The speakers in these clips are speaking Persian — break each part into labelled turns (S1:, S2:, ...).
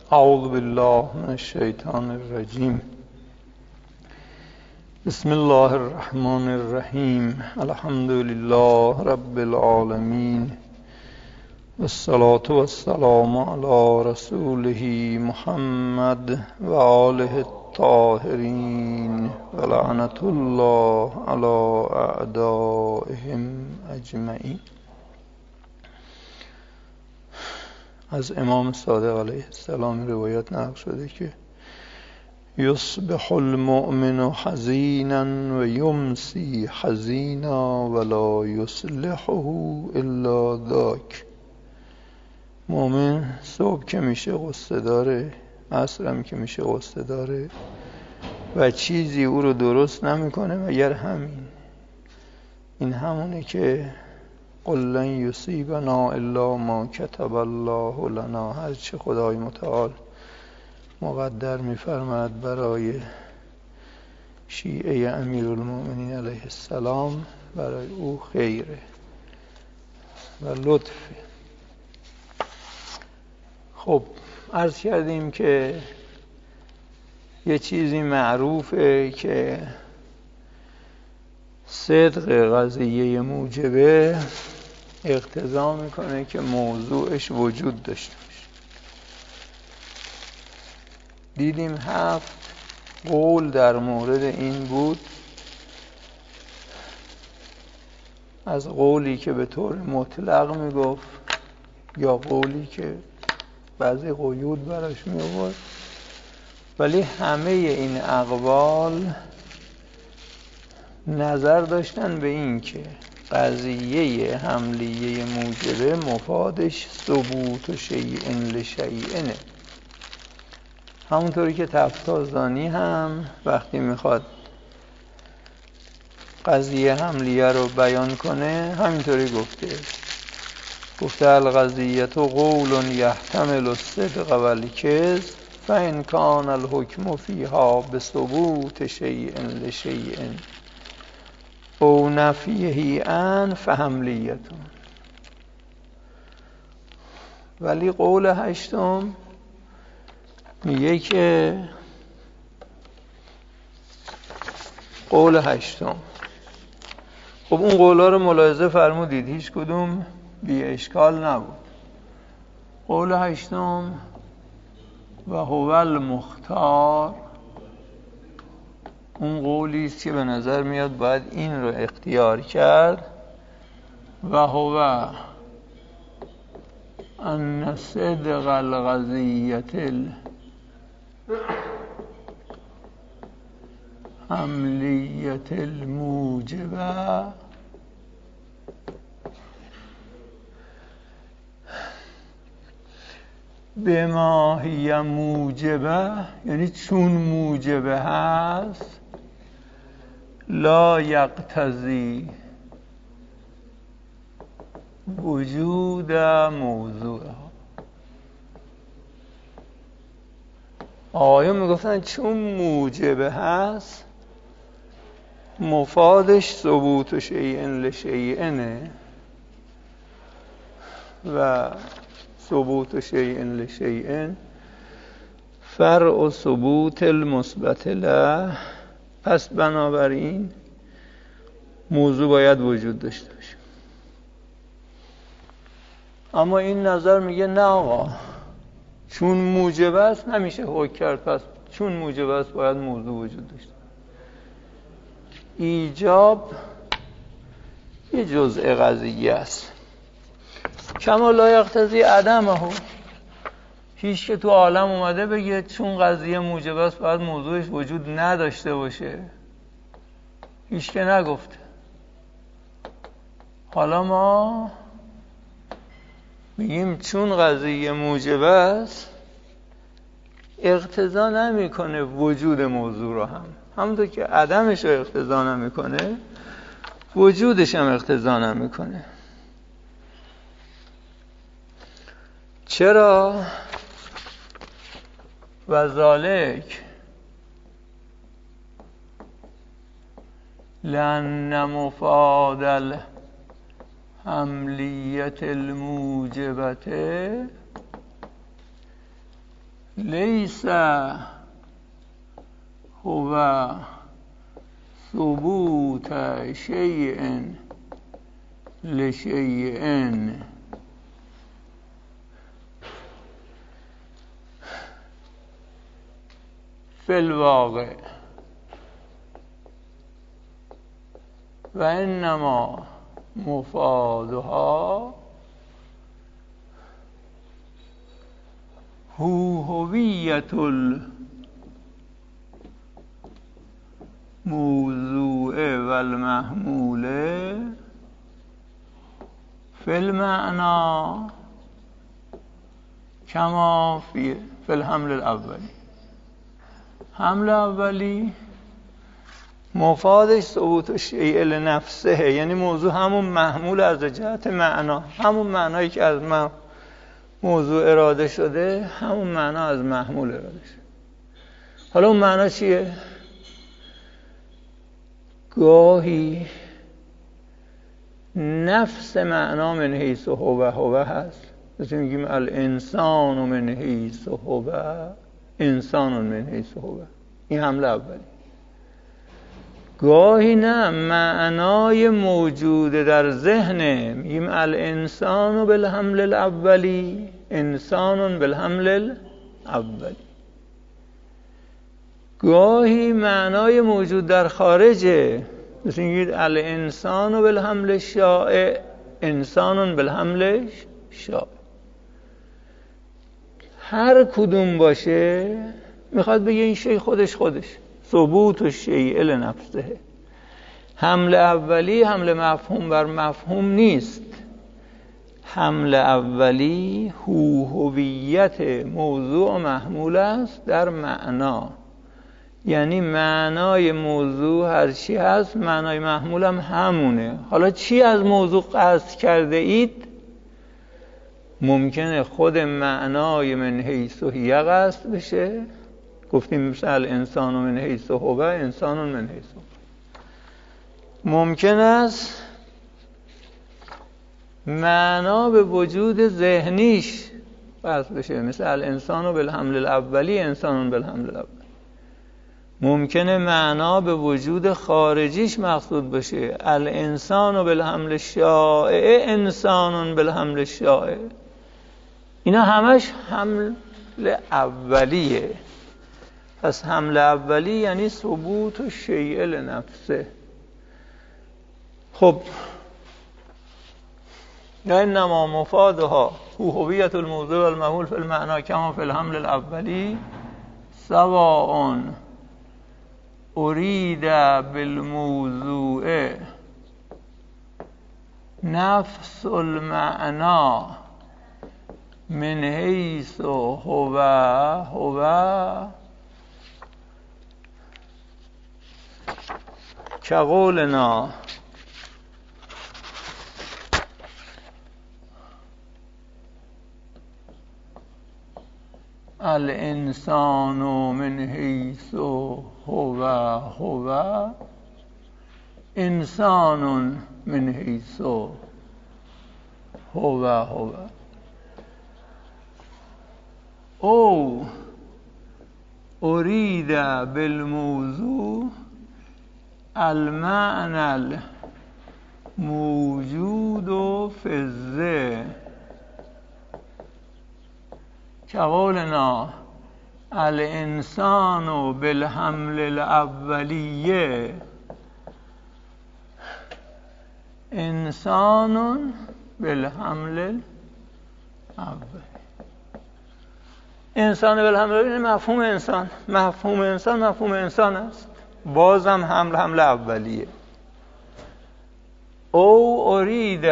S1: اعوذ بالله من الشیطان الرجیم. بسم الله الرحمن الرحیم. الحمد لله رب العالمین والصلاة والسلام علی رسوله محمد و آله الطاهرین و لعنت الله علی اعدائهم اجمعین. از امام صادق علیه السلام روایت نقل شده که یصبح المؤمن حزینا و یمسی حزینا ولا یصلحه الا ذاک. مؤمن صبح که میشه غصه داره، عصرم که میشه غصه داره و چیزی او رو درست نمیکنه مگر همین. این همونه که قل لن یصیبنا الا ما کتب الله لنا. هرچه خدای متعال مقدر میفرماد برای شیعه امیرالمؤمنین علیه السلام برای او خیره و لطفه. خب عرض کردیم که یه چیزی معروفه که صدق قضیه موجبه اقتضا میکنه که موضوعش وجود داشته باشه. دیدیم 7 قول در مورد این بود. از قولی که به طور مطلق میگفت یا قولی که بعضی قیود براش میآورد، ولی همه این اقوال نظر داشتن به این که قضیه حملیه موجبه مفادش ثبوت شیء لشیء. همونطوری که تفتازانی هم وقتی میخواد قضیه حملیه رو بیان کنه همینطوری گفته القضیه قول یحتمل الصدق والکذب فإن کان الحکم فیها بثبوت شیء لشیء او نفیه ان فحملیتون. ولی قول 8 میگه که قول 8 خب اون قولا رو ملاحظه فرمودید، هیچ کدوم بی اشکال نبود. قول 8 و هو المختار اون قولی است که به نظر میاد باید این رو اختیار کرد. و هو ان صدق القضیة الحملیة الموجبه بما هی موجبه، یعنی چون موجبه هست، لا یقتضی وجود موضوع. آقایون میگفتن چون موجبه هست مفادش ثبوت شیء لشیء و ثبوت شیء لشیء فرع ثبوت المثبت له. پس بنابراین موضوع باید وجود داشته باشه. اما این نظر میگه نه آقا، چون موجب است نمیشه حکم کرد، پس چون موجب است باید موضوع وجود داشته. ایجاب یه جزء قضیه است، کما لا یقتضی عدمه. هیچ که تو عالم اومده بگه چون قضیه موجب است باید موضوعش وجود نداشته باشه، هیچ که نگفته. حالا ما میگیم چون قضیه موجب است اقتضا نمیکنه وجود موضوع رو همونطور که عدمش رو اقتضا نمیکنه وجودش هم اقتضا نمیکنه. چرا؟ و ذالک لأن مفاد الحملیت الموجبت لیس هو ثبوت شیء لشیء فی الواقع و انما مفادها هویت الموضوع و المحمول فی المعنی کما فی الحمل الاولی. حمل اولی مفادش ثبوت الشیء لنفسه، یعنی موضوع همون محمول از جهت معنا، همون معنایی که از موضوع اراده شده، همون معنا از محمول اراده شده. حالا اون معنا چیه؟ گاهی نفس معنا من حیث هو هست، مثل میگیم الانسان من حیث هو انسان من حیث هو، این حمله اولی. گاهی نه، معنای موجود در ذهنه، میگیم الانسان بالحمل الاولی انسان بالحمل الاولی. گاهی معنای موجود در خارجه، مثل میگید الانسان بالحمل الشائع انسان بالحمل شائع. هر کدوم باشه میخواد بگه این شی خودش ثبوت الشیء لنفسه. حمل اولی حمل مفهوم بر مفهوم نیست. حمل اولی هویت موضوع و محمول است در معنا، یعنی معنای موضوع هر چی هست معنای محمول هم همونه. حالا چی از موضوع قصد کرده اید؟ ممکنه خود معنای من حیث هی قصد بشه، گفتیم مثل انسان من حیث هو انسان من حیث هو. ممکن است معنا به وجود ذهنیش قصد بشه، مثل الانسان بالحمل الاولی انسان بالحمل الاولی. ممکنه معنا به وجود خارجیش مقصود بشه، الانسان بالحمل الشائع انسان بالحمل الشائع. اینا همش حمل اولیه. پس حمل اولی یعنی ثبوت الشیء لنفسه. خب انما مفادها هویت الموضوع و المحمول فی المعنی کما فی الحمل الاولی سواء ارید بالموضوع نفس المعنی من حیث هو کقولنا الانسان من حیث هو انسان من حیث هو او ارید بالموضوع المعنى الموجود فی الذهن کقولنا الانسان بالحمل الاولیه انسان بالحمل الاول. انسان بالحمل الاول مفهوم انسان، مفهوم انسان است، بازم حمل اولیه. او ارید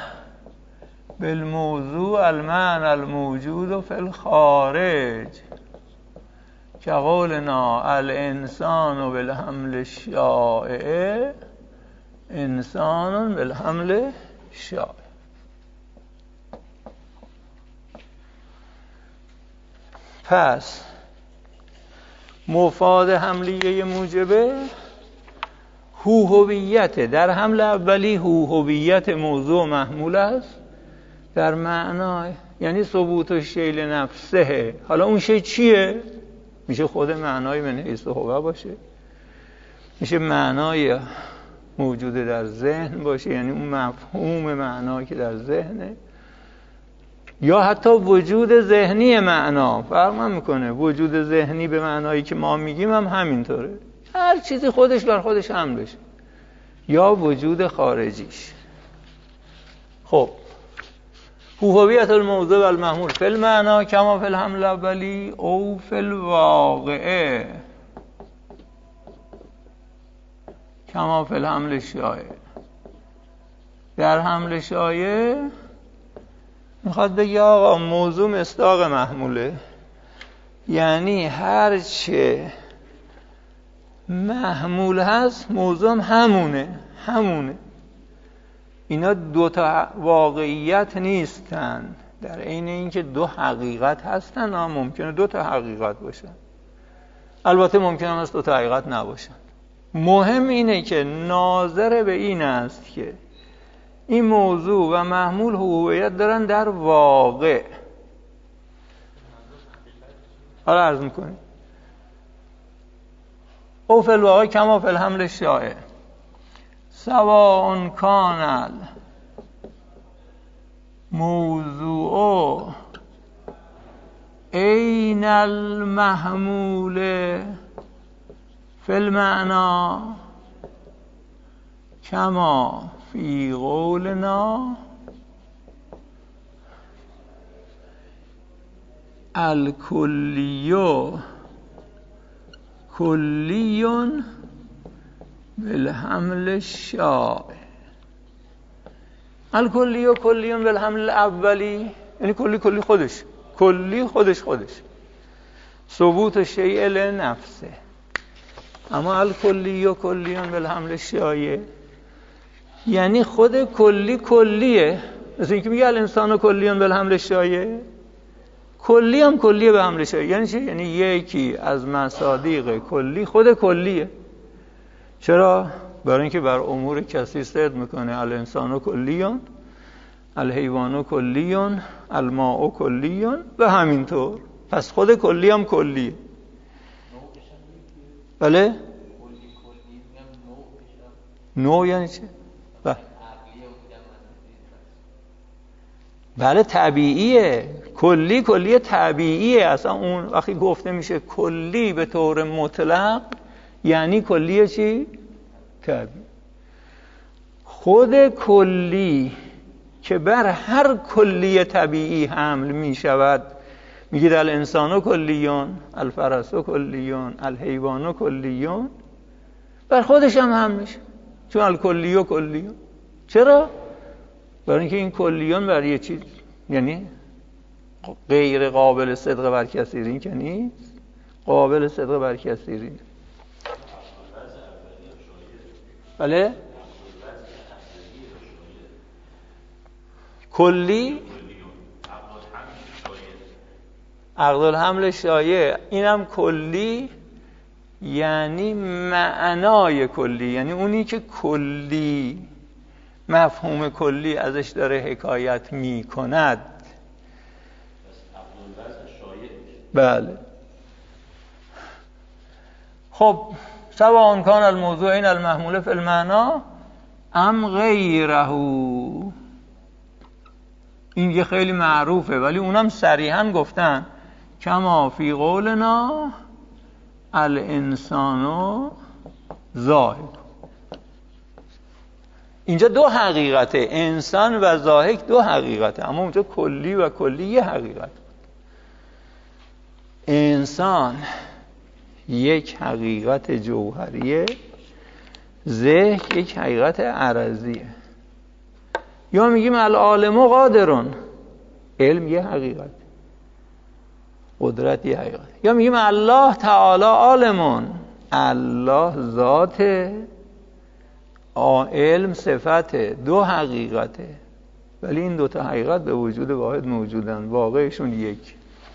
S1: بالموضوع المعنى الموجود فی الخارج کقولنا الانسان بالحمل الشائع انسان بالحمل شائع. پس مفاد حملیه موجبه هویت. در حمل اولی هویت موضوع محمول است، در معنای یعنی ثبوت شیء نفسه. حالا اون شی چیه؟ میشه خود معنای من حیث هو باشه، میشه معنای موجود در ذهن باشه، یعنی اون مفهوم معنا که در ذهنه، یا حتی وجود ذهنی معنا. فرق میکنه وجود ذهنی به معنایی که ما میگیم هم همینطوره، هر چیزی خودش بر خودش حمل بشه، یا وجود خارجیش. خب هویت الموضوع و المحمول فی المعنا کما فی الحمل الاولی او فی الواقع کما فی الحمل شایع. در حمل شایع میخواد بگه آقا موضوع مصداق محموله، یعنی هر چه محمول هست موضوع هم همونه. اینا دو تا واقعیت نیستن، در عین اینکه دو حقیقت هستن هم ممکنه دو تا حقیقت باشن، البته ممکنه هم دو تا حقیقت نباشن. مهم اینه که ناظر به این است که این موضوع و محمول هویت دارن در واقع. حالا عرض میکنیم او فی الواقع کما فی الحمل شایع سواء کان الموضوع عین المحمول فی المعنا کما فی قولنا الکلی کلی بالحمل الشایع. الکلی کلی بالحمل الاولی یعنی کلی خودش ثبوت شیء لنفسه. اما الکلی کلی بالحمل الشایع یعنی خود کلیه، مثل اینکه میگه الانسان کلی بالحمل الشایع، کلی هم کلیه به حمل شایع. یعنی چی؟ یعنی یکی از مصادیق کلی خود کلیه. چرا؟ برای اینکه بر امور کثیر صدق میکنه. الانسان کلیون، الحیوان کلیون، الماء کلیون و همینطور. پس خود کلی هم کلیه. بله؟ نوع یعنی چه؟ بله طبیعیه. کلی طبیعیه. اصلا اون وقتی گفته میشه کلی به طور مطلق یعنی کلیه چی؟ طبیعی. خود کلی که بر هر کلی طبیعی حمل می شود، میگید الانسان کلیون، الفرس کلیون، الحیوان کلیون، بر خودش هم حمل میشه، چون الکلی کلیون. چرا؟ برای اینکه این کلیون بر یه چیز یعنی غیر قابل صدق بر کثیرین که نیست، قابل صدق بر کثیرین. بله؟ کلی عقد الحمل شایع، اینم کلی یعنی معنای کلی، یعنی اونی که کلی مفهوم کلی ازش داره حکایت می کند. بله. خب سواء کان الموضوع این المحمول فی المعنا ام غیره، این یه خیلی معروفه ولی اونم صریحا گفتن کما فی قولنا الانسان ضاحک. اینجا دو حقیقته، انسان و ضاحک دو حقیقته، اما اونجا کلی و کلی یه حقیقت. انسان یک حقیقت جوهریه، ضحک یک حقیقت عرضیه. یا میگیم العالم قادرون، علم یه حقیقت، قدرت یه حقیقت. یا میگیم الله تعالی عالمون، الله ذاته، علم صفته، دو حقیقته. ولی این دو تا حقیقت به وجود واحد موجودن، واقعشون یک.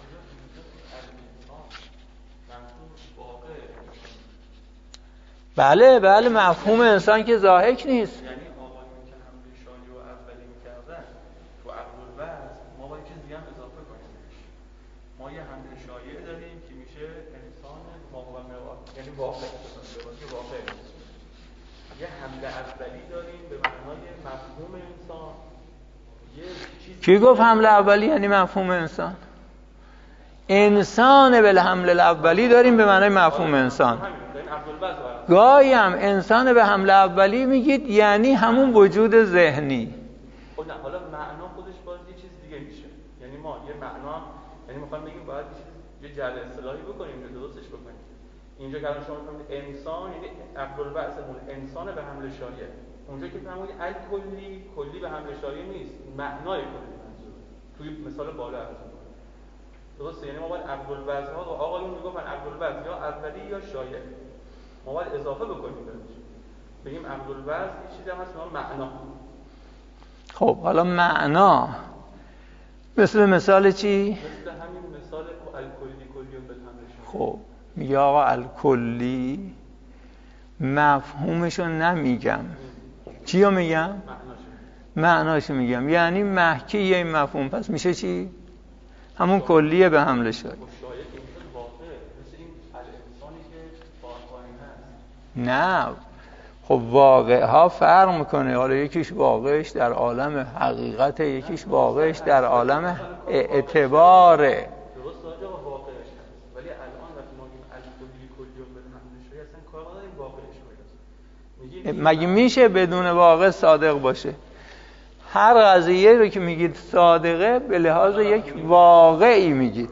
S1: بله مفهوم انسان که ضاحک نیست.
S2: یعنی آقایون که حمل شایع و اولی می‌کردن تو عقل الوضع ما با چیز دیگه هم یعنی واقع یه حمله اولی داریم به معنای مفهوم انسان.
S1: کی گفت حمله اولی یعنی مفهوم انسان؟ انسان به حمله اولی داریم به معنای مفهوم انسان. گاهی هم انسان به حمله اولی میگید یعنی همون وجود ذهنی.
S2: نه حالا معنا خودش باز یه چیز دیگه میشه. یعنی ما یه معنا، یعنی میخوایم بگیم باید یه جعل اصطلاحی بکنیم که درستش بکنیم. اینجا که الان شما میگید انسان یعنی عبدالبعثمون انسان به حمله شایع. اونجا که فرمودید کلی به حمله شایع نیست، معنای کلی منظور. توی مثال بالا ارزش درسته، یعنی ما باید عبدالبعث ها و آقایون میگفتن عبدالبعث یا اولی یا شایع. ما باید اضافه بکنیم بگیم عبدالبعث یه چیزی هم هست به نام معنا.
S1: خب حالا معنا مثال چی؟
S2: مثل همین مثال الکلی کلیون به حمله شایع.
S1: خب میگه آقا الکلی مفهومشو نمیگم، چیو میگم؟ معناشو میگم. یعنی محکی یه مفهوم، پس میشه چی؟ همون کلیه به حمله شایع. نه خب واقع ها فرق میکنه. حالا یکیش واقعش در عالم حقیقت، یکیش واقعش در عالم اعتباره. مگه میشه بدون واقع صادق باشه؟ هر قضیه رو که میگید صادقه به لحاظ یک واقعی میگید.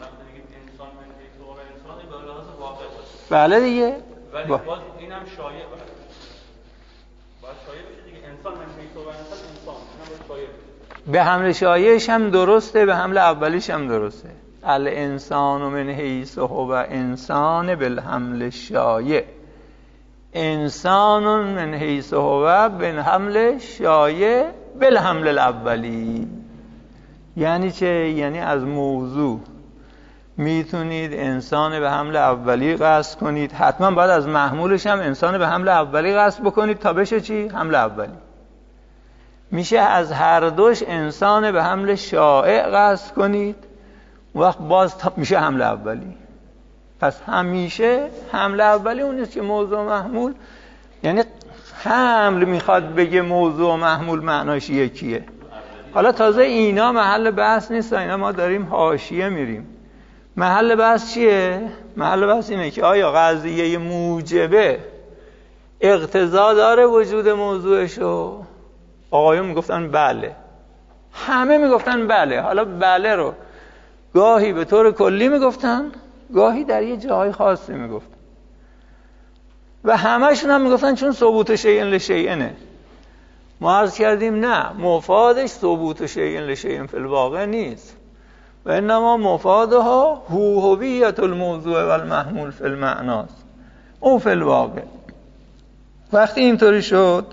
S1: بله دیگه.
S2: ولی باز اینم شایع باشه. باید شایع بشه دیگه. انسان من حیث و انسان اینم شایع بشه.
S1: به حمله شایعش هم درسته، به حمله اولیش هم درسته. الانسان من حیث و انسان بالحمل شایع. انسان من حیث و بالحمل شایع بالحمل الاولی. یعنی چه؟ یعنی از موضوع میتونید انسان به حمل اولی قصد کنید، حتما باید از محمولش هم انسان به حمل اولی قصد بکنید تا بشه چی؟ حمل اولی. میشه از هر دوش انسان به حمل شایع قصد کنید، وقت باز میشه حمل اولی. پس همیشه حمل اولی اون نیست که موضوع محمول. یعنی حمل میخواد بگه موضوع محمول معناش یکیه. حالا تازه اینا محل بحث نیست، اینا ما داریم حاشیه میریم. محل بحث چیه؟ محل بحث اینه که آیا قضیه موجبه اقتضا داره وجود موضوعشو؟ آقایون میگفتن بله، همه میگفتن بله. حالا بله رو گاهی به طور کلی میگفتن، گاهی در یه جاهای خاصی میگفتن، و همه‌شون هم میگفتن چون ثبوت شیء لشیء. ما عرض کردیم نه، مفادش ثبوت شیء لشیء فی الواقع نیست، و انما مفادها هویت الموضوع و المحمول فی المعناست او فی الواقع. وقتی اینطوری شد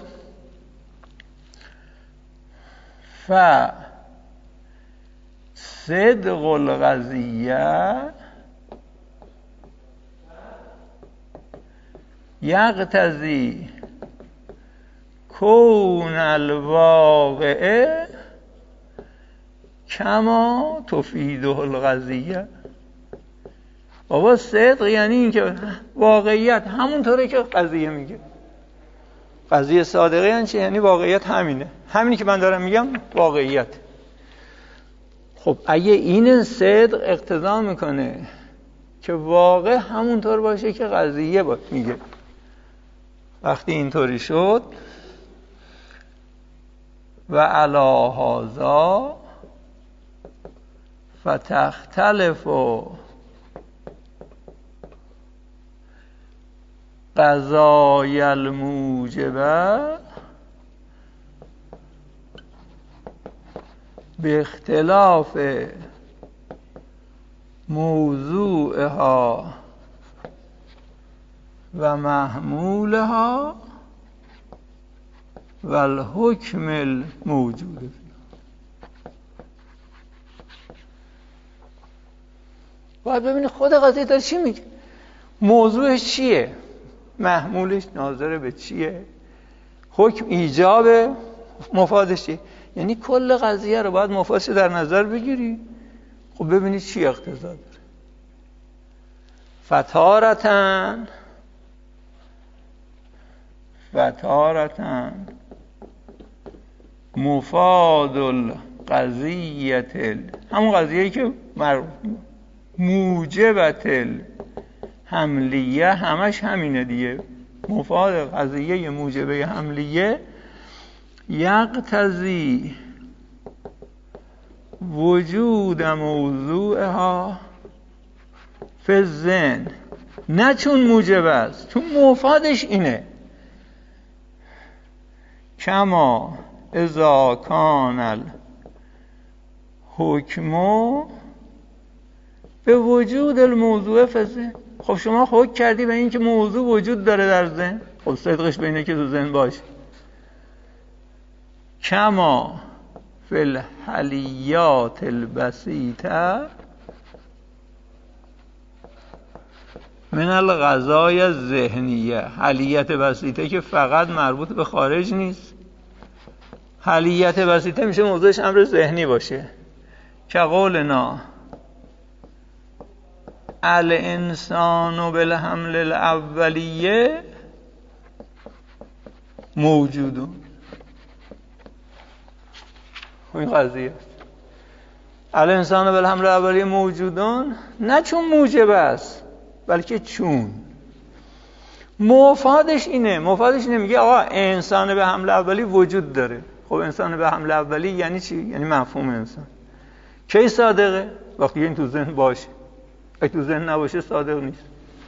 S1: صدق القضیه یقتضی کون الواقع کما تفیده القضیه. بابا صدق یعنی این که واقعیت همونطوره که قضیه میگه. قضیه صادقه یعنی چه؟ یعنی واقعیت همینی که من دارم میگم واقعیت. خب اگه این صدق اقتضا میکنه که واقع همونطور باشه که قضیه میگه، وقتی اینطوری شد و علی هذا فتختلف قضای الموجبه به اختلاف موضوعها و محمولها و الحکم الموجود. باید ببینید خود قضیه داره چی میگه، موضوعش چیه، محمولش ناظر به چیه، حکم ایجاب مفادش چیه. یعنی کل قضیه رو باید مفادش در نظر بگیری. خب ببینید چی اقتضا داره. فتارتن و تارة مفاد القضیة، همون قضیه‌ای که موجبت الحملیه، همش همینه دیگه. مفاد قضیه موجبه حملیه یقتضی وجود موضوعها فی الذهن، نه چون موجب است، چون مفادش اینه. کما اذا کان الحکم به وجود الموضوع فی الذهن. خب شما حکم کردی به این که موضوع وجود داره در ذهن، خب صدقش به اینه که تو ذهن باشه. کما فی الحلیات البسیطه من القضایا الذهنیه. حلیت بسیطه که فقط مربوط به خارج نیست، حلیت بسیطه میشه موضوعش امر ذهنی باشه. که قولنا الانسان بالحمل الاولیه موجود. این قضیه الانسان بالحمل الاولیه موجودون، نه چون موجب است بلکه چون مفادش اینه. مفادش اینه، میگه آقا انسان به حمل اولی وجود داره. خب انسان به حمل اولی یعنی چی؟ یعنی مفهوم انسان. کی صادقه؟ وقتی این تو ذهن باشه. اگه تو ذهن نباشه صادق نیست.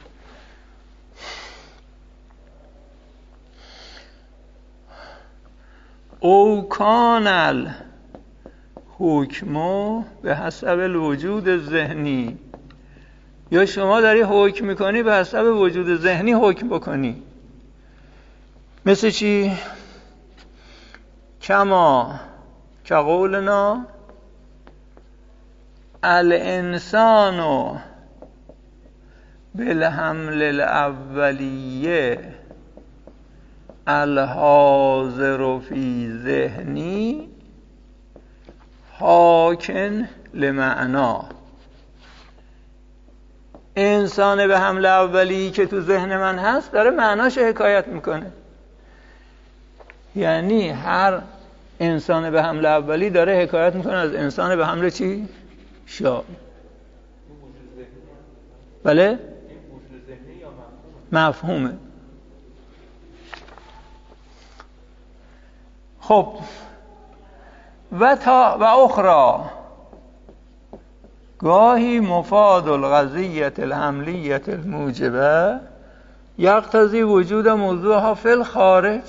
S1: او کان الحکم به حسب الوجود ذهنی، یا شما داری حکم میکنی به حسب وجود ذهنی حکم بکنی. مثل چی؟ کما که قولنا الانسان بالحمل الاولیه الحاضر فی ذهنی حاکن لمعنا. انسان به حمل اولی که تو ذهن من هست داره معناش حکایت میکنه. یعنی هر انسان به حمل اولی داره حکایت میکنه از انسان به حمل چی؟ شا. بله؟ مفهومه. خب و اخرى گاهی مفاد القضیة الحملیة الموجبه یقتضی وجود موضوعها فی الخارج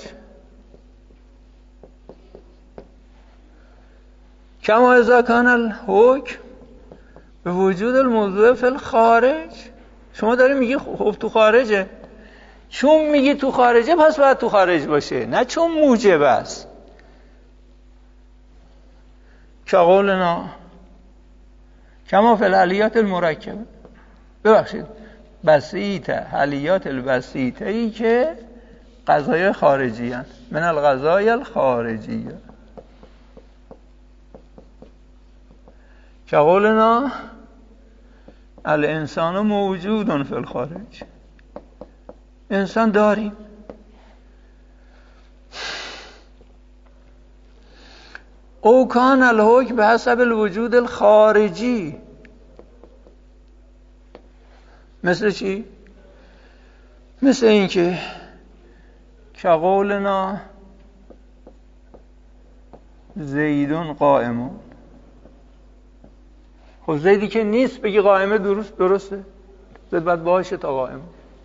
S1: کما اذا کان الحکم به وجود الموضوع فی الخارج. شما داری میگی خب تو خارجه، چون میگی تو خارجه پس باید تو خارج باشه، نه چون موجب است. که قولنا کما فی الحلیات المرکبه، ببخشید بسیطه، حلیات البسیطه ای که قضایای خارجی هست، من القضای الخارجیه. که قولنا الانسان موجود فی الخارج، انسان داریم. او کان الحکم به حسب الوجود الخارجی. مثل چی؟ مثل این که قولنا زیدون قائمون. خب زیدی که نیست بگی قائمه درسته؟ زید باید باشه تا قائمه.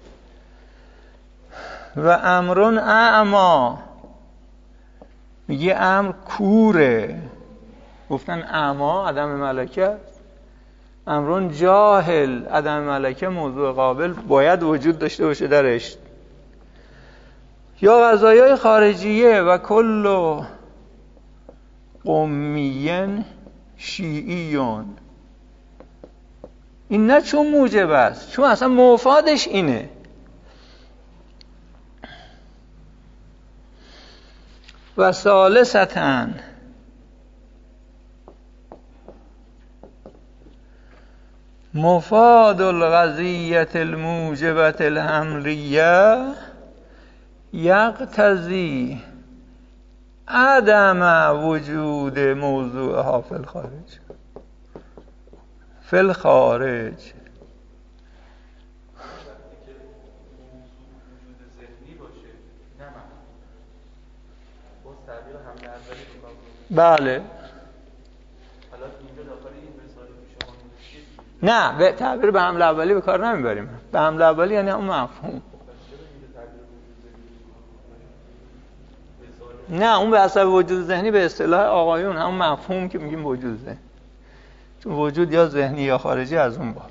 S1: و امرون اعما، میگه امر کوره. گفتن اعما عدم ملکه، امرون جاهل عدم ملکه موضوع قابل باید وجود داشته باشه درش. یا قضایای خارجیه و کل قومیین شیعیون. این نه چون موجب است، چون اصلا مفادش اینه. و ثالثتاً مفاد القضیة الموجبة الحملیه یقتضی عدم وجود موضوعها فی الخارج. فی الخارج بله. نه به تعبیر به حمله اولی به کار نمیبریم. به حمله اولی یعنی اون مفهوم. نه اون به حسب وجود ذهنی به اصطلاح آقایون همون مفهوم که میگیم وجود ذهنی، چون وجود یا ذهنی یا خارجی از اون باب.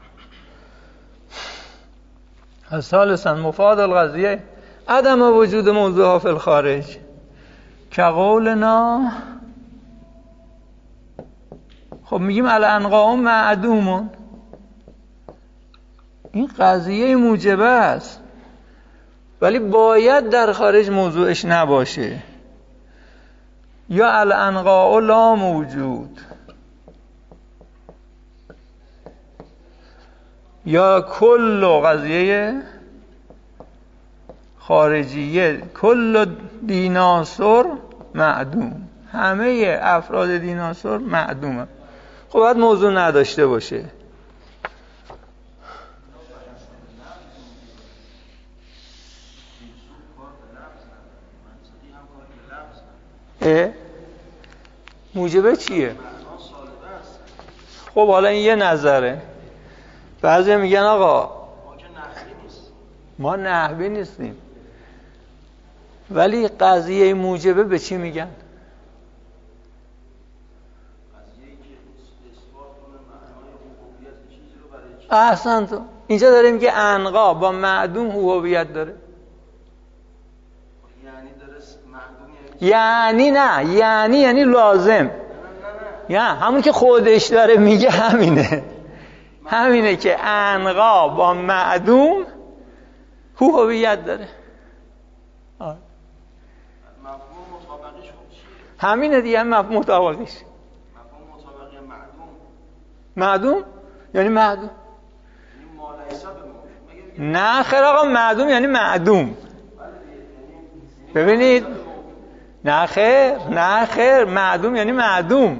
S1: ثالثاً مفاد القضیه عدم وجود موضوعها فی الخارج که قولنا. خب میگیم الانقاء معدومون، این قضیه موجبه است ولی باید در خارج موضوعش نباشه. یا الانقاء لا موجود، یا کل قضیه خارجیه کل دیناسور معدوم، همه افراد دیناسور معدومه. خب باید موضوع نداشته باشه. موجبه چیه؟ خب حالا این یه نظره. بعضی میگن آقا ما نحوی نیستیم، ولی قضیه موجبه به چی میگن؟ احسن تو اینجا داره میگه انقا با معدوم هویت داره. یعنی نه، یعنی لازم، یعنی همون که خودش داره میگه همینه که انقا با معدوم هویت داره. مفهوم مطابقش همینه دیگه. مفهوم مطابقش مفهوم مطابقی معدوم یعنی معدوم. نه خیر آقا، معدوم یعنی معدوم. ببینید نه خیر معدوم یعنی معدوم.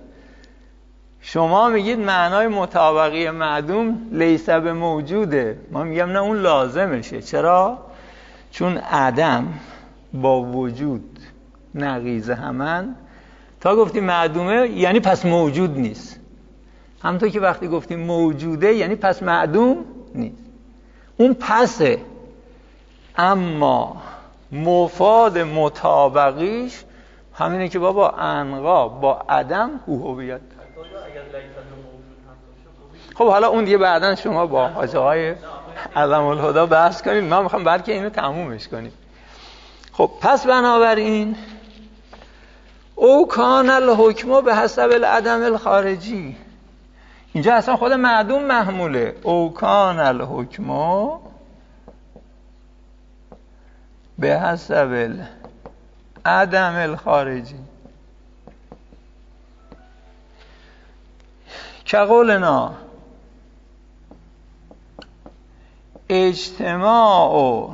S1: شما میگید معنای مطابقی معدوم لیس به موجوده، ما میگم نه اون لازمشه. چرا؟ چون عدم با وجود نقیض همن. تا گفتیم معدومه یعنی پس موجود نیست، همونطور که وقتی گفتیم موجوده یعنی پس معدوم نیست. اون پسه، اما مفاد مطابقیش همینه که بابا انقا با عدم هویت. خب حالا اون دیگه بعدن شما با حاجه های علم الهدا بحث کنید، ما میخوام بلکه اینو تمومش کنیم. خب پس بنابراین او کان الحکم به حسب العدم الخارجی، اینجا اصلا خود معدوم محموله. او کان الحکم به حسب العدم الخارجی که قولنا اجتماع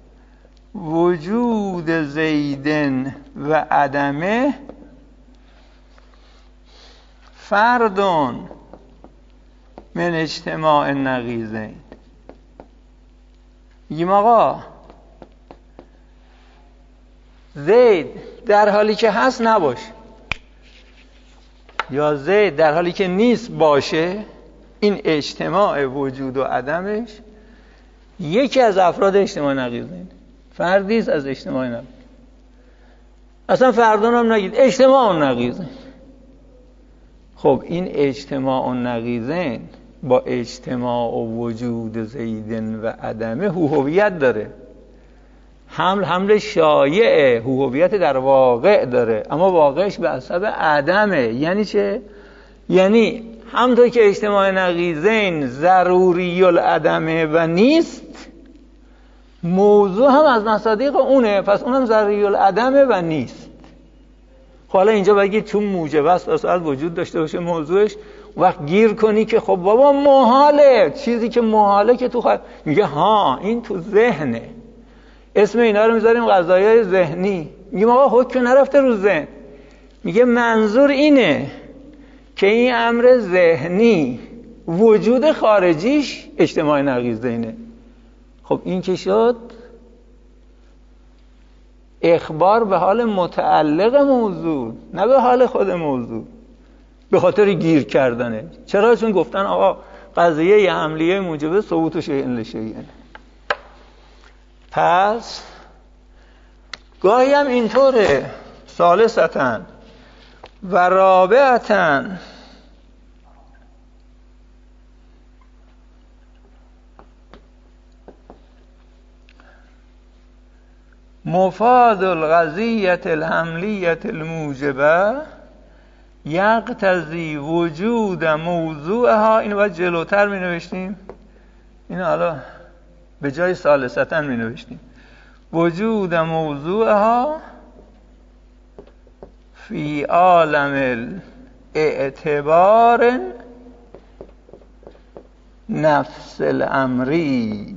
S1: وجود زیدن و عدمه فردون من اجتماع نقیضین. میگیم آقا زید در حالی که هست نباشه یا زید در حالی که نیست باشه، این اجتماع وجود و عدمش یکی از افراد اجتماع نقیضین، فردیست از اجتماع نقیض. اصلا فردان هم نگید، اجتماع نقیضین. خب این اجتماع نقیضین با اجتماع وجود زیدن و عدمه هویت داره. حمل شایعه، هویت در واقع داره، اما واقعش به حسب عدمه. یعنی چه؟ یعنی همونطور که اجتماع نقیضین ضروری العدمه و نیست، موضوع هم از مصادیق اونه، پس اونم ضروری العدمه و نیست. حالا اینجا بگید چون موجب است اصلا وجود داشته باشه موضوعش، وقت گیر کنی که خب بابا محاله، چیزی که محاله که تو میگه ها این تو ذهنه. اسم اینا رو میذاریم قضایای ذهنی. میگیم آقا حکم نرفته رو ذهن. میگه منظور اینه که این امر ذهنی وجود خارجیش اجتماع نقیضه اینه. خب این که شد اخبار به حال متعلق موضوع، نه به حال خود موضوع، به خاطر گیر کردنه. چرا؟ چون گفتن آقا قضیه حملیه موجب ثبوت شیء لشیء. پس گاهی هم اینطوره. ثالثتاً و رابعتاً مفاد القضیة الحملیة الموجبه یقتضی وجود موضوعها. اینو باید جلوتر می نوشتیم، اینو حالا به جای ثالثتاً می نوشتیم وجود موضوعها فی عالم الاعتبار نفس الامری.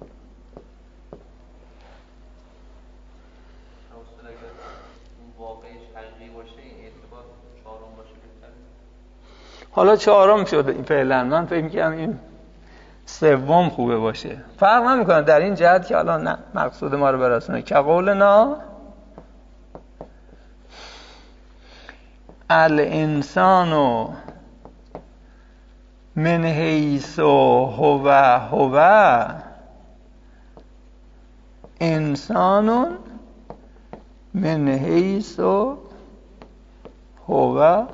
S1: حالا چهارم شده این فعلا، من فکر می‌کنم این سوم خوبه باشه. فرق نمی‌کنه در این جهت که حالا نه مقصود ما رو برسونه. که قولنا الانسان من حیث هو انسان من حیث هو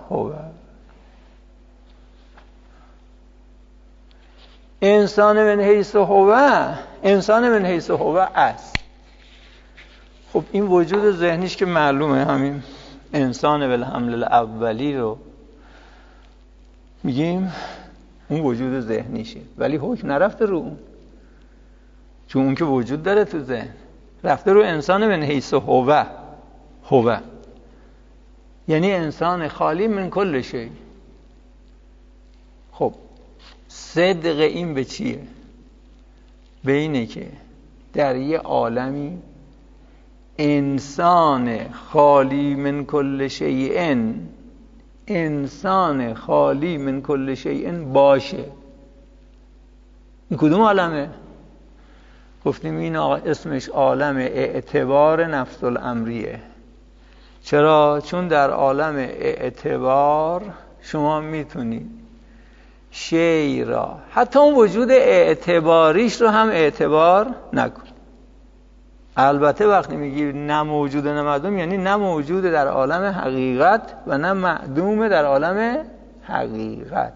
S1: انسان من حیث هو، انسان من حیث هو است. خب این وجود ذهنیش که معلومه، همین انسان بالحمل الاولی رو میگیم اون وجود ذهنیشه، ولی حکم نرفته رو اون، چون اون که وجود داره تو ذهن، رفته رو انسان من حیث هو. یعنی انسان خالی من کل شیء. خب صدق این به چیه؟ به اینه که در یه عالمی انسان خالی من کل شیء، انسان خالی من کل شیء باشه. این کدوم عالمه؟ گفتیم این اسمش عالم اعتبار نفس الامریه. چرا؟ چون در عالم اعتبار شما میتونید شیء را، حتی اون وجود اعتباریش رو هم اعتبار نکن. البته وقتی میگی نه موجود نه معدوم، یعنی نه موجود در عالم حقیقت و نه معدوم در عالم حقیقت.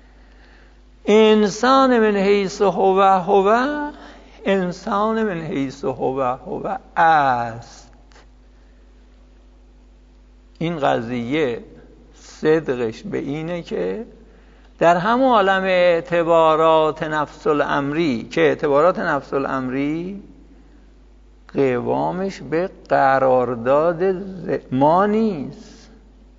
S1: انسان من حیث هو انسان من حیث هو است. این قضیه صدقش به اینه که در همون عالم اعتبارات نفس الامری، که اعتبارات نفس الامری قوامش به قرارداد ما نیست،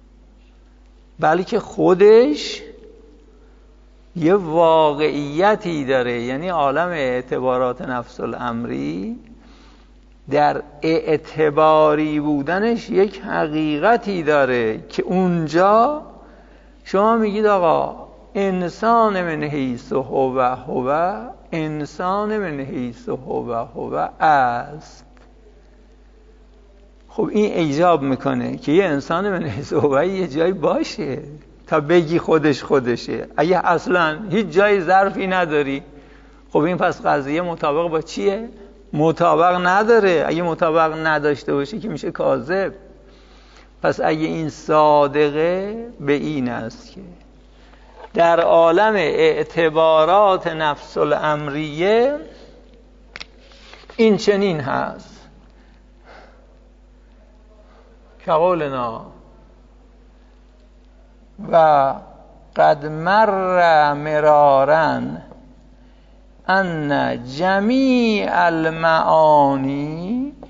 S1: بلکه خودش یه واقعیتی داره. یعنی عالم اعتبارات نفس الامری در اعتباری بودنش یک حقیقتی داره که اونجا شما میگید آقا انسان من حیث هو انسان من حیث هو است. خب این ایجاب میکنه که یه انسان من حیث هو یه جایی باشه تا بگی خودشه. اگه اصلا هیچ جای ظرفی نداری، خب این پس قضیه مطابق با چیه؟ مطابق نداره. اگه مطابق نداشته باشه که میشه کاذب. پس اگه این صادقه به این است که در عالم اعتبارات نفس الامریه این چنین هست که قولنا و قد مر مرارا ان جمیع المعانی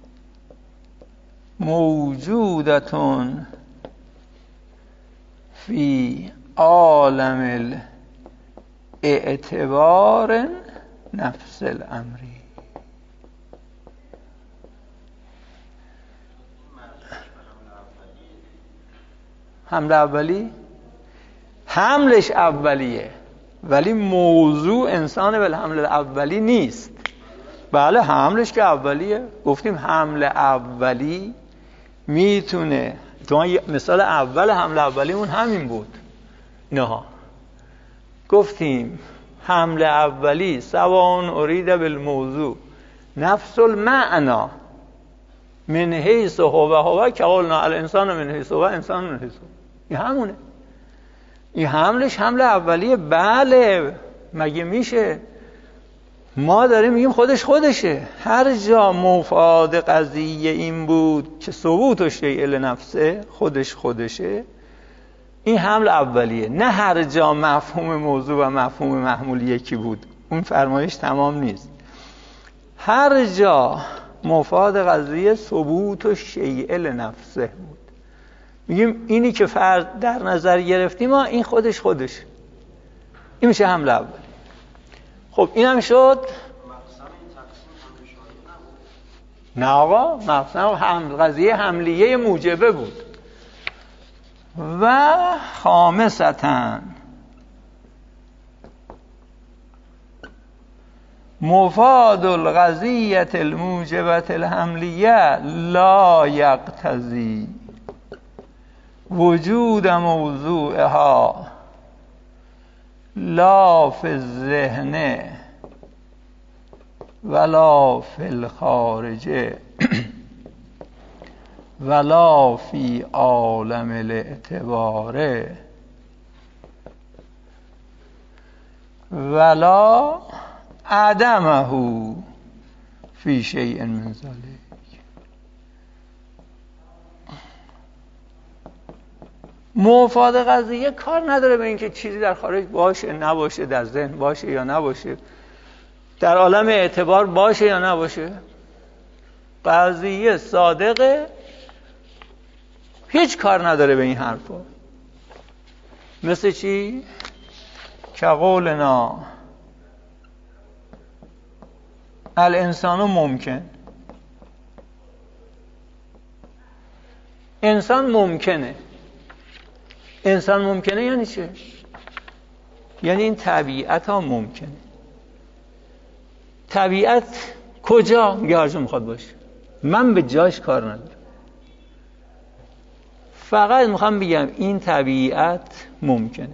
S1: موجودتون فی عالم الاعتبار نفس الامری. حمل اولی حملش اولیه، ولی موضوع انسان به حمل اولی نیست. بله حملش که اولیه، گفتیم حمل اولی میتونه، تو مثال اول حمل اولیمون همین بود. نه گفتیم حمل اولی سواء ارید بالموضوع نفس المعنی من حیث هو که قلنا الانسان من حیث هو انسان من حیث هو. این همونه، این حملش حمل اولیه. بله مگه میشه ما داریم میگیم خودشه. هر جا مفاد قضیه این بود که ثبوت الشیء لنفسه، خودشه، این حمل اولیه. نه هر جا مفهوم موضوع و مفهوم محمول یکی بود، اون فرمایش تمام نیست. هر جا مفاد قضیه ثبوت الشیء لنفسه بود، میگیم اینی که فرد در نظر گرفتیم ما این خودشه، این میشه حمل اولی. خب این هم شد. نه آقا، مقصد قضیه حملیه موجبه بود. و خامسةً مفاد القضیة الموجبة الحملیه لا یقتضی وجود موضوعها لا فی الذهن ولا فی الخارج ولا فی عالم الاعتبار ولا عدمه فی شیء من ذلک. مفاد قضیه کار نداره به اینکه چیزی در خارج باشه نباشه، در ذهن باشه یا نباشه، در عالم اعتبار باشه یا نباشه. قضیه صادقه، هیچ کار نداره به این حرفا. مثل چی؟ که قولنا الانسان ممکن. انسان ممکنه یعنی چه؟ یعنی این طبیعت ها ممکنه. طبیعت کجا؟ میگه هر جا میخواد باشه، من به جاش کار ندارم، فقط میخوام بگم این طبیعت ممکنه.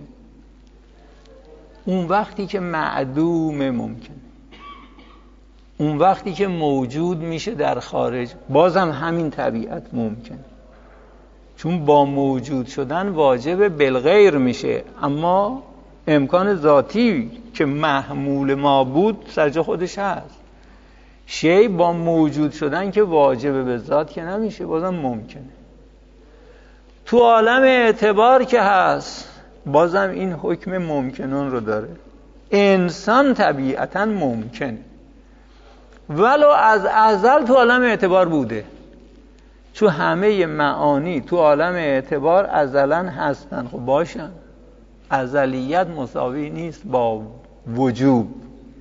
S1: اون وقتی که معدوم ممکنه، اون وقتی که موجود میشه در خارج بازم همین طبیعت ممکنه، چون با موجود شدن واجب بالغیر میشه، اما امکان ذاتی که محمول ما بود سر جا خودش هست. شی با موجود شدن که واجب به ذات که نمیشه، بازم ممکنه. تو عالم اعتبار که هست بازم این حکم ممکنون رو داره. انسان طبیعتا ممکنه، ولو از ازل تو عالم اعتبار بوده، چون همه معانی تو عالم اعتبار ازلن هستن. خب باشن، ازلیت مساوی نیست با وجوب.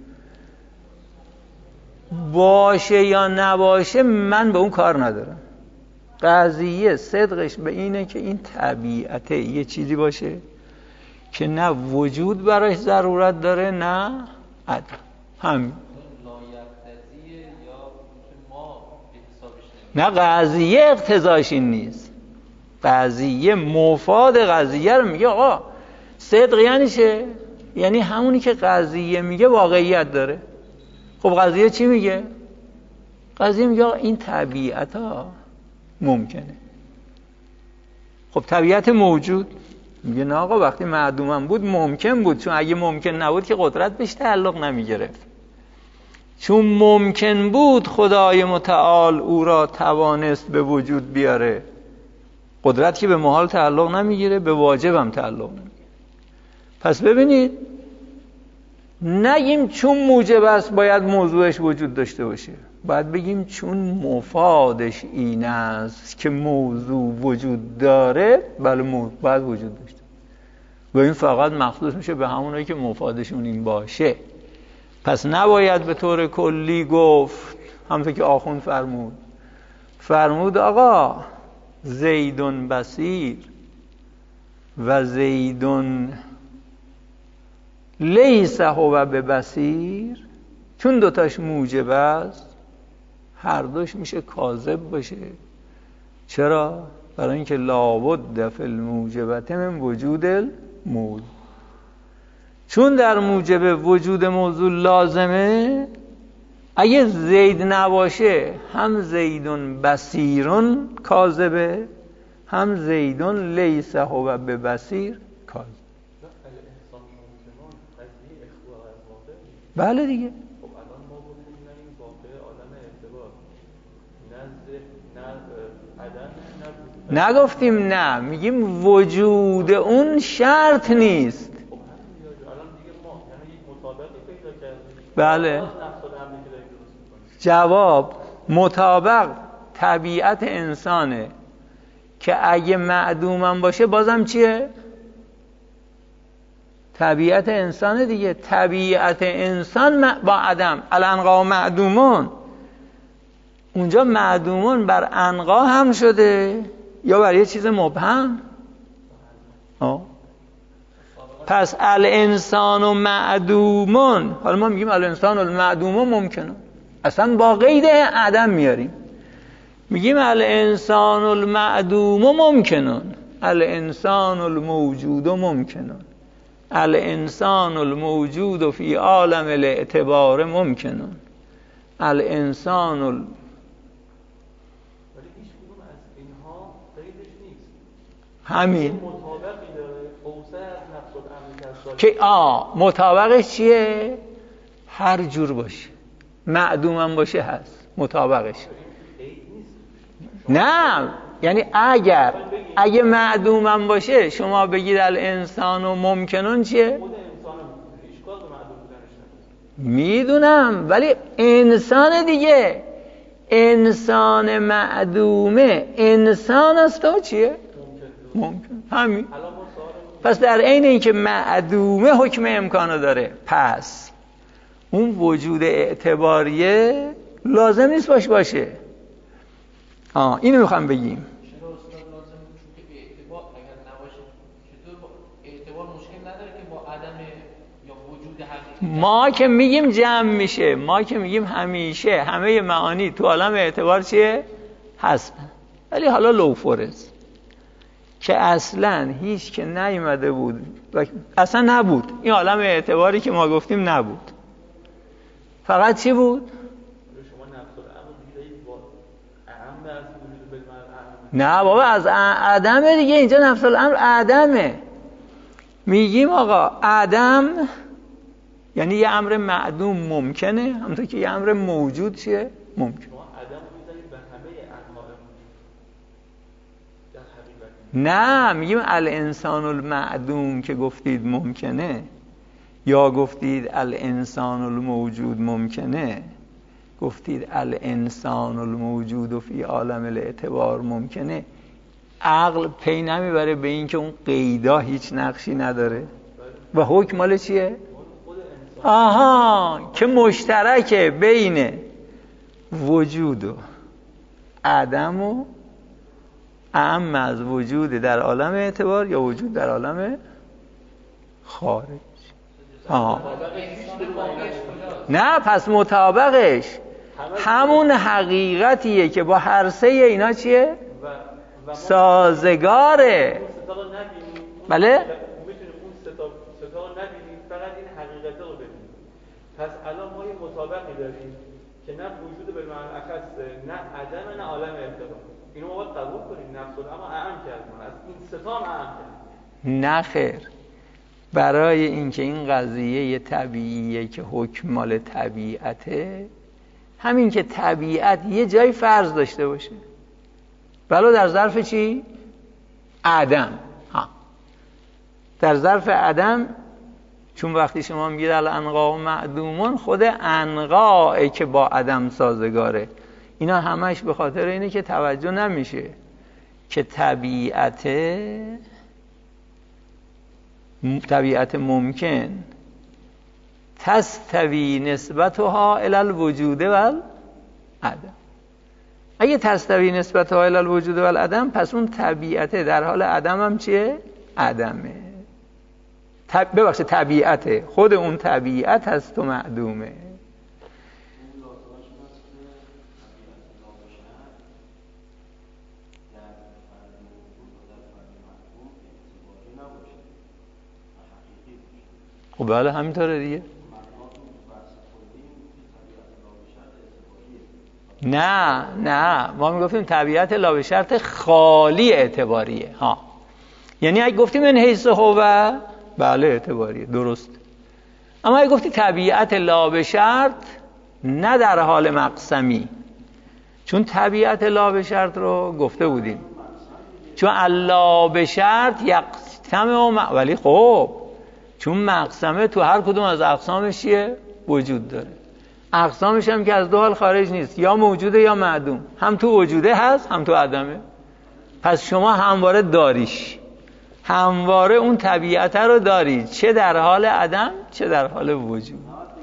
S1: باشه یا نباشه من به اون کار ندارم. قضیه صدقش به اینه که این طبیعته یه چیزی باشه که نه وجود براش ضرورت داره نه عدم. همین. نه قضیه اقتضاش این نیست، قضیه مفاد قضیه رو میگه. آقا صدق یعنی چه؟ یعنی همونی که قضیه میگه واقعیت داره. خب قضیه چی میگه؟ قضیه میگه آقا این طبیعت ها ممکنه. خب طبیعت موجود میگه نه آقا وقتی معدومم بود ممکن بود، چون اگه ممکن نبود که قدرت بهش تعلق نمیگرفت. چون ممکن بود خدای متعال او را توانست به وجود بیاره. قدرت که به محال تعلق نمیگیره، به واجب هم تعلق نمیگیره. پس ببینید نگیم چون موجب است باید موضوعش وجود داشته باشه، باید بگیم چون مفادش این است که موضوع وجود داره، بله باید وجود داشته. و این فقط مخصوص میشه به همونایی که مفادشون این باشه. پس نباید به طور کلی گفت، همونطور که آخوند فرمود آقا زیدون بصیر و زیدون لیس هو ببصیر، چون دوتاش موجب است هر دوش میشه کاذب باشه. چرا؟ برای اینکه لابد فی الموجبت من وجود الموضوع، چون در موجب وجود موضوع لازمه. اگه زید نباشه هم زیدون بصیرون کاذبه، هم زیدون لیس هو ببصیر کاذب. بله دیگه.
S2: خب الان ما گفتیم نه این واقعه عالم اعتبار، نه عدم، نه
S1: نگفتیم نه، میگیم وجود اون شرط نیست.
S2: خب الان دیگه ما یعنی یک مطابقی پیدا کردیم.
S1: بله. جواب مطابق طبیعت انسانه که اگه معدومم باشه بازم چیه؟ طبیعت انسانه دیگه. طبیعت انسان با عدم الانقا معدومون، اونجا معدومون بر انقا هم شده یا بر یه چیز مبهم؟ پس الانسان و معدومون، حالا ما میگیم الانسان و معدومون ممکنه، اصلا با قید عدم میاریم، میگیم الانسان المعدوم ممکنون، الانسان الموجود ممکنون، الانسان الموجود فی عالم الاعتبار ممکنون، الانسان
S2: ولی هیچ کدوم از اینها قیدش نیست.
S1: همین
S2: مطابقی داره اوسع از نفس الامر
S1: که مطابقش چیه؟ هر جور باشه، معدومم باشه هست مطابقش. نه یعنی اگه معدومم باشه شما بگید الانسان و ممکنون چیه؟ میدونم، ولی انسان دیگه، انسان معدومه انسان است و چیه؟ ممکن. همین. پس در عین اینکه معدومه حکم امکانو داره، پس اون وجود اعتباریه لازم نیست باشه. اینو میخوام بگیم.
S3: چرا استاد لازم؟ چون که اعتبار اگر نباشه چطور اعتبار مشکل نداره که با عدم یا وجود حقیقی؟
S1: ما که میگیم جمع میشه، ما که میگیم همیشه همه معانی تو عالم اعتبار چیه؟ هستن. ولی حالا لوفورز که اصلا هیچ که نیومده بود و اصلا نبود، این عالم اعتباری که ما گفتیم نبود، فقط چی بود؟ نه بابا از عدمه دیگه، اینجا نفس الامر عدمه. میگیم آقا عدم یعنی یه امر معدوم ممکنه، همونطور که یه امر موجود چیه؟ ممکن. نه میگیم الانسان المعدوم که گفتید ممکنه، یا گفتید الانسان الموجود ممکنه، گفتید الانسان الموجود و فی عالم الاعتبار ممکنه، عقل پی نمیبره به این که اون قیدا هیچ نقشی نداره و حکم مال چیه؟ که مشترکه بین وجود و عدم و اعم از وجود در عالم اعتبار یا وجود در عالم خارج. نه پس مطابقش همون حقیقتیه که با هر سه اینا چیه؟ سازگاره. بله؟
S2: میتونیم اون ستا رو نبینیم، فقط این حقیقت رو ببینیم. پس الان ما یه مطابقی داریم که نه وجود به معنی اخصه، نه عدم، نه عالم اعتبار. اینو ما باید قبول کنیم. نفس اما اعم کردیم، از این ستا هم اعم کردیم.
S1: نه خیر، برای اینکه این قضیه یه طبیعیه که حکم مال طبیعته، همین که طبیعت یه جای فرض داشته باشه، ولو در ظرف چی؟ عدم. در ظرف عدم، چون وقتی شما میگید الانقا و معدومون، خود انقاه که با عدم سازگاره، اینا همش به خاطر اینه که توجه نمیشه که طبیعت ممکن تستوی نسبتها الی الوجود و العدم. اگه تستوی نسبتها الی الوجود و العدم، پس اون طبیعت در حال عدم هم چیه؟ عدمه. ببخشید طبیعته، خود اون طبیعت هست و معدومه. خب بله همینطوره دیگه. نه ما میگفتیم طبیعت لا به شرط خالی اعتباریه ها. یعنی اگه گفتیم من حیث هو بله اعتباریه، درست. اما اگه گفتی طبیعت لا به شرط نه در حال مقسمی، چون طبیعت لا به شرط رو گفته بودیم، چون الا به شرط یقسم ولی خب چون مقسمه تو هر کدوم از اقسامش چیه؟ وجود داره. اقسامش هم که از دو حال خارج نیست، یا موجوده یا معدوم، هم تو وجوده هست هم تو عدمه. پس شما همواره داریش، همواره اون طبیعت رو دارید، چه در حال عدم چه در حال وجود.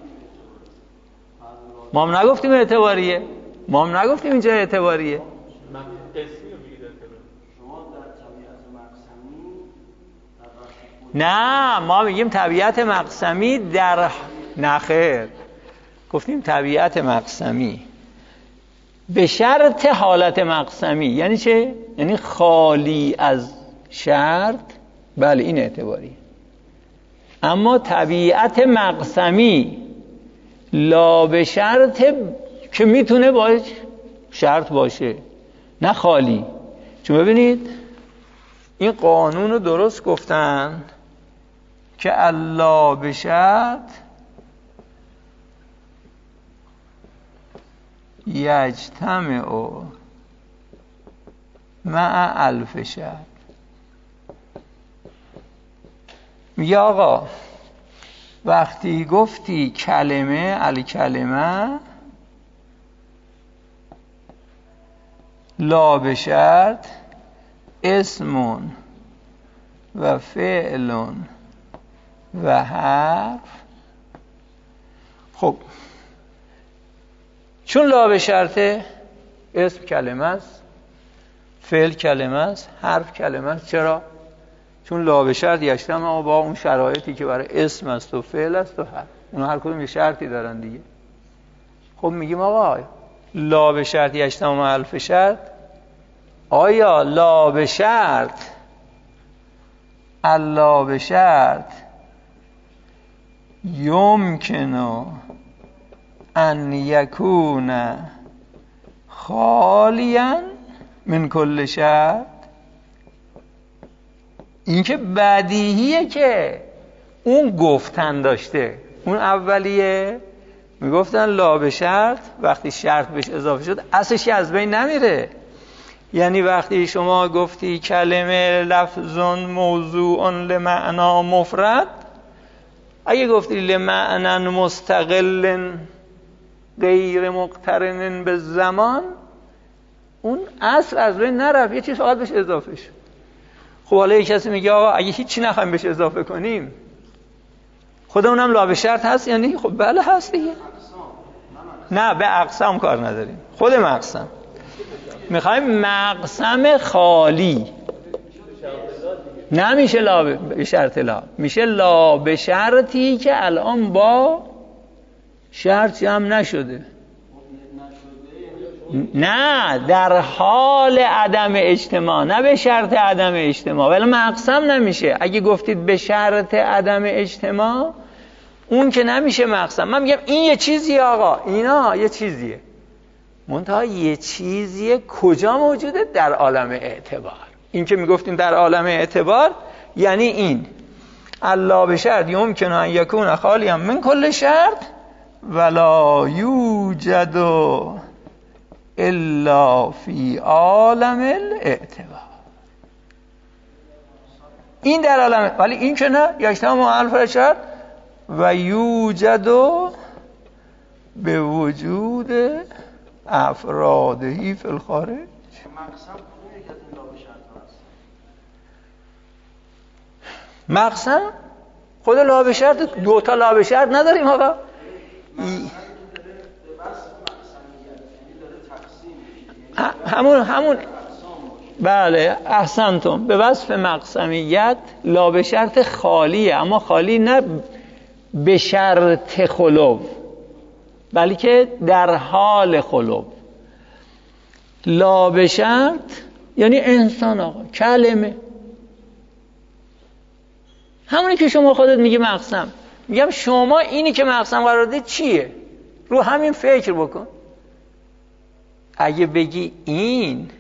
S1: ما هم نگفتیم اعتباریه، ما هم نگفتیم اینجا اعتباریه. نه ما میگیم طبیعت مقسمی در نخیر، گفتیم طبیعت مقسمی به شرط حالت مقسمی. یعنی چه؟ یعنی خالی از شرط، بله این اعتباریه. اما طبیعت مقسمی لا به شرط که میتونه باید شرط باشه نه خالی. چون ببینید این قانون رو درست گفتن که الا به شرط یجتمع مع الف شرط. میگه آقا وقتی گفتی کلمه الکلمه لا به شرط اسم و فعل و حرف، خب چون لا به شرطه اسم کلمه است، فعل کلمه است، حرف کلمه است. چرا؟ چون لا به شرط یجتمع با اون شرایطی که برای اسم است و فعل است و حرف، اون هر کدوم یه شرطی دارن دیگه. خب میگیم آقا لا به شرط یجتمع مع الف شرط، آیا لا به شرط الا به شرط یمکن ان یکون خالیا من کل شرط؟ این که بدیهیه که اون گفتن داشته. اون اولیه میگفتن لا به شرط وقتی شرط بهش اضافه شد اصلش از بین نمیره. یعنی وقتی شما گفتی کلمه لفظ موضوع لمعنا مفرد، اگه گفتی لمعنا مستقل غیر مقترن به زمان، اون اصل از بین نرفت، یه چیز فقط بهش اضافه شد. خب حالا یک کسی میگه آقا اگه هیچی نخوایم بهش اضافه کنیم خودمونم لا به شرط هست یعنی؟ خب بله هست دیگه. نه به اقسام کار نداریم، خود مقسم میخوایم مقسم خالی. نمیشه لا به شرط، لا میشه لا به شرطی که الان با شرط جمع نشده. نه در حال عدم اجتماع، نه به شرط عدم اجتماع. ولی مقسم نمیشه. اگه گفتید به شرط عدم اجتماع اون که نمیشه مقسم. من میگم این یه چیزیه آقا، اینا یه چیزیه، منتها یه چیزیه کجا موجوده؟ در عالم اعتبار. این که میگفتیم در عالم اعتبار یعنی این الا به شرط یمکن ان یکون خالیا من کل شرط ولا یوجد الا فی عالم الاعتبار. این در عالم، ولی این که نه یجتمع مع الف شرط و یوجد به وجود افرادهی فی الخارج. مقسم خود لا به شرط، دوتا لا به شرط نداریم آقا. بله احسنتم، به وصف مقسمیت لا به شرط خالیه، اما خالی نه به شرط خلو بلکه در حال خلو. لا به شرط یعنی انسان آقا، کلمه، همونی که شما خودت میگی مقسم. میگم شما اینی که مقسم قرار دادی چیه؟ رو همین فکر بکن. اگه بگی این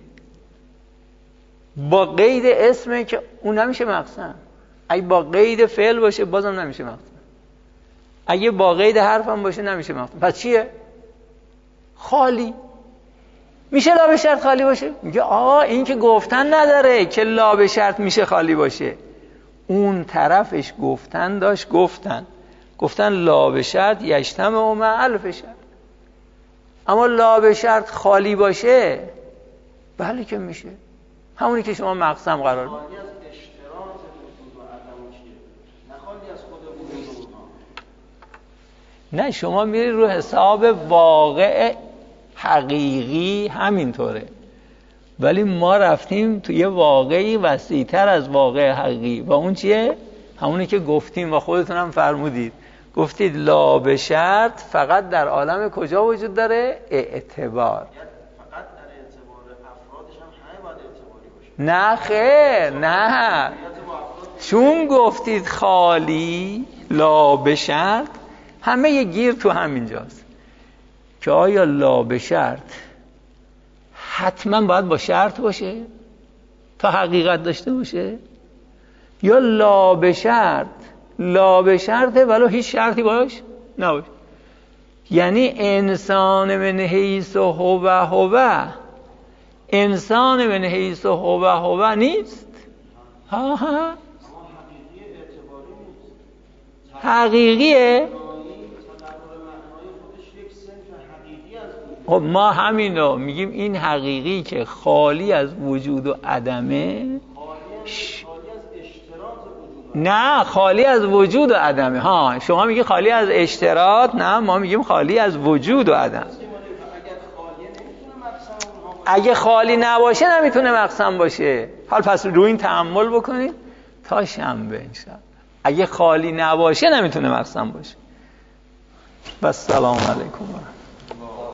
S1: با قید اسمه که اون نمیشه مقسم، اگه با قید فعل باشه بازم نمیشه مقسم، اگه با قید حرف هم باشه نمیشه مقسم. پس چیه؟ خالی. میشه لا به شرط خالی باشه؟ میگه آقا این که گفتن نداره که لا به شرط میشه خالی باشه. اون طرفش گفتن داشت، گفتن لا به شرط یجتمع مع الف شرط. اما لا به شرط خالی باشه بله که میشه، همونی که شما مقسم قرار دادید.
S4: خالی از اشتراط وجود و عدم چیه؟ نه خالی از خود وجود اونها.
S1: نه شما میری رو حساب واقع حقیقی همینطوره، ولی ما رفتیم تو یه واقعی وسیع‌تر از واقع حقیقی و اون چیه؟ همونی که گفتیم و خودتون هم فرمودید، گفتید لا به شرط فقط در عالم کجا وجود داره؟ اعتبار.
S4: فقط در اعتبار افرادش هم همه باید اعتباری باشه.
S1: نه خیر، نه، چون گفتید خالی لا به شرط همه یه گیر تو همینجاست که آیا لا به شرط حتما باید با شرط باشه تا حقیقت داشته باشه، یا لا به شرطه ولو هیچ شرطی باش نباشه. یعنی انسان من حیث هو انسان من حیث هو نیست. ها حقیقیه. خب ما همینو میگیم، این حقیقی که خالی از وجود و عدمه. نه خالی از وجود و عدمه. ها شما میگی خالی از اشتراط، نه ما میگیم خالی از وجود و عدم. اگه خالی نباشه نمیتونه مقسم باشه. حال پس رو این تأمل بکنید تا شنبه انشاءالله. اگه خالی نباشه نمیتونه مقسم باشه. بس سلام علیکم.